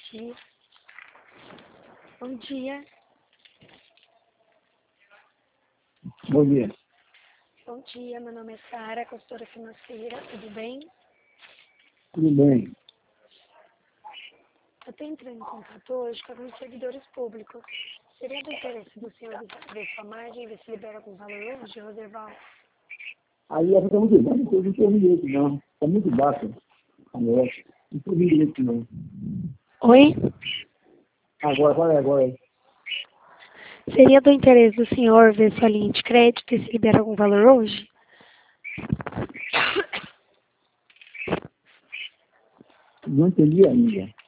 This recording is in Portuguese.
dia. Bom dia. Bom dia. Bom dia, meu nome é Sara, consultora financeira, tudo bem? Tudo bem. Eu estou entrando em contato hoje com alguns servidores públicos. Seria do interesse do senhor ver sua margem, ver se libera algum valor hoje, Roserval? Aí essa está muito baixa, não estou ouvindo direito, não. Está muito baixa. Não estou ouvindo direito, não. Oi? Agora. Seria do interesse do senhor ver sua linha de crédito e se libera algum valor hoje? Não entendi ainda.